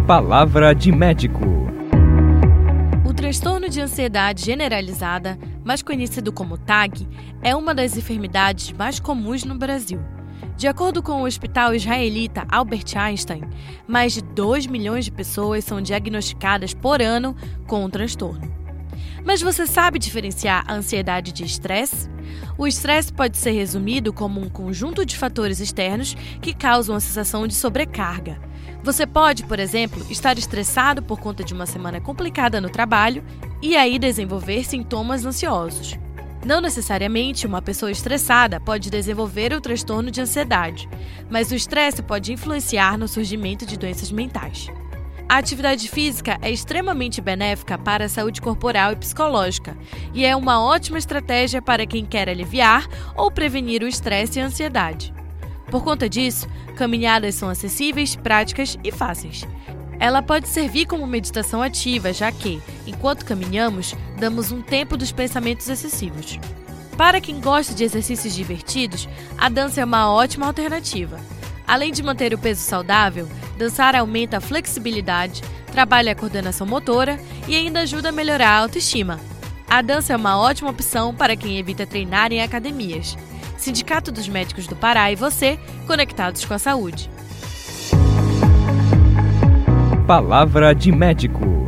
Palavra de médico. O transtorno de ansiedade generalizada, mais conhecido como TAG, é uma das enfermidades mais comuns no Brasil. De acordo com o hospital israelita Albert Einstein, mais de 2 milhões de pessoas são diagnosticadas por ano com o transtorno. Mas você sabe diferenciar a ansiedade de estresse? O estresse pode ser resumido como um conjunto de fatores externos que causam a sensação de sobrecarga. Você pode, por exemplo, estar estressado por conta de uma semana complicada no trabalho e aí desenvolver sintomas ansiosos. Não necessariamente uma pessoa estressada pode desenvolver o transtorno de ansiedade, mas o estresse pode influenciar no surgimento de doenças mentais. A atividade física é extremamente benéfica para a saúde corporal e psicológica e é uma ótima estratégia para quem quer aliviar ou prevenir o estresse e a ansiedade. Por conta disso, caminhadas são acessíveis, práticas e fáceis. Ela pode servir como meditação ativa, já que, enquanto caminhamos, damos um tempo dos pensamentos excessivos. Para quem gosta de exercícios divertidos, a dança é uma ótima alternativa. Além de manter o peso saudável, dançar aumenta a flexibilidade, trabalha a coordenação motora e ainda ajuda a melhorar a autoestima. A dança é uma ótima opção para quem evita treinar em academias. Sindicato dos Médicos do Pará e você, conectados com a saúde. Palavra de médico.